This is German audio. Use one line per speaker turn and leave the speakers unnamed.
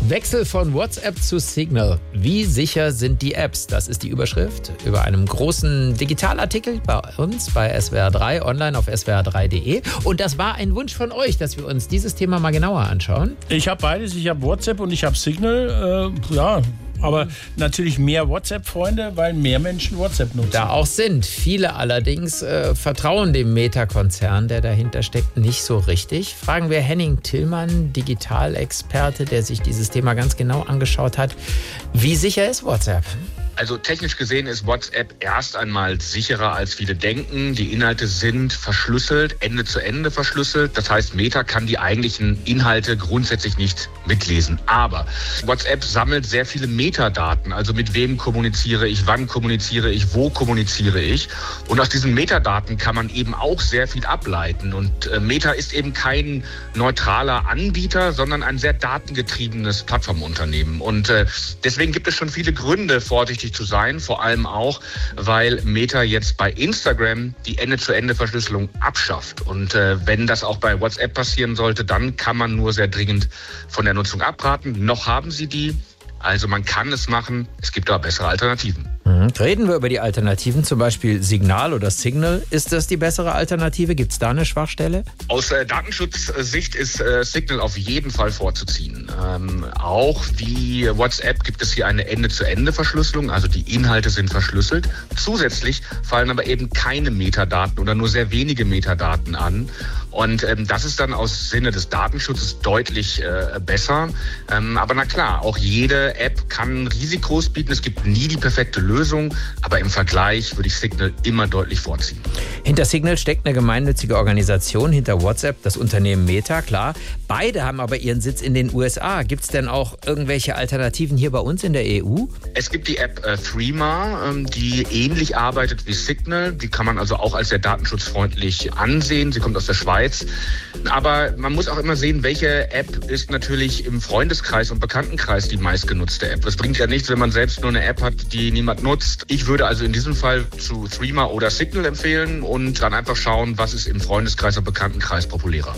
Wechsel von WhatsApp zu Signal. Wie sicher sind die Apps? Das ist die Überschrift über einem großen Digitalartikel bei uns bei SWR 3 online auf swr3.de. Und das war ein Wunsch von euch, dass wir uns dieses Thema mal genauer anschauen.
Ich habe beides. Ich habe WhatsApp und ich habe Signal. Aber natürlich mehr WhatsApp-Freunde, weil mehr Menschen WhatsApp nutzen.
Da auch sind. Viele allerdings vertrauen dem Meta-Konzern, der dahinter steckt, nicht so richtig. Fragen wir Henning Tillmann, Digitalexperte, der sich dieses Thema ganz genau angeschaut hat. Wie sicher ist WhatsApp?
Also technisch gesehen ist WhatsApp erst einmal sicherer, als viele denken. Die Inhalte sind verschlüsselt, Ende zu Ende verschlüsselt. Das heißt, Meta kann die eigentlichen Inhalte grundsätzlich nicht mitlesen. Aber WhatsApp sammelt sehr viele Metadaten. Also mit wem kommuniziere ich, wann kommuniziere ich, wo kommuniziere ich. Und aus diesen Metadaten kann man eben auch sehr viel ableiten. Und Meta ist eben kein neutraler Anbieter, sondern ein sehr datengetriebenes Plattformunternehmen. Und deswegen gibt es schon viele Gründe, vorsichtig zu sein, vor allem auch, weil Meta jetzt bei Instagram die Ende-zu-Ende-Verschlüsselung abschafft. Und wenn das auch bei WhatsApp passieren sollte, dann kann man nur sehr dringend von der Nutzung abraten. Noch haben sie die. Also man kann es machen, es gibt aber bessere Alternativen.
Reden wir über die Alternativen, zum Beispiel Signal oder Signal. Ist das die bessere Alternative? Gibt es da eine Schwachstelle?
Aus Datenschutzsicht ist Signal auf jeden Fall vorzuziehen. Auch wie WhatsApp gibt es hier eine Ende-zu-Ende-Verschlüsselung, also die Inhalte sind verschlüsselt. Zusätzlich fallen aber eben keine Metadaten oder nur sehr wenige Metadaten an. Und das ist dann aus Sinne des Datenschutzes deutlich besser. Aber na klar, auch jede App kann Risikos bieten. Es gibt nie die perfekte Lösung, aber im Vergleich würde ich Signal immer deutlich vorziehen.
Hinter Signal steckt eine gemeinnützige Organisation, hinter WhatsApp das Unternehmen Meta, klar. Beide haben aber ihren Sitz in den USA. Gibt es denn auch irgendwelche Alternativen hier bei uns in der EU?
Es gibt die App Threema, die ähnlich arbeitet wie Signal. Die kann man also auch als sehr datenschutzfreundlich ansehen. Sie kommt aus der Schweiz. Aber man muss auch immer sehen, welche App ist natürlich im Freundeskreis und Bekanntenkreis die meistgenutzte App. Es bringt ja nichts, wenn man selbst nur eine App hat, die niemand nutzt. Ich würde also in diesem Fall zu Threema oder Signal empfehlen und dann einfach schauen, was ist im Freundeskreis und Bekanntenkreis populärer.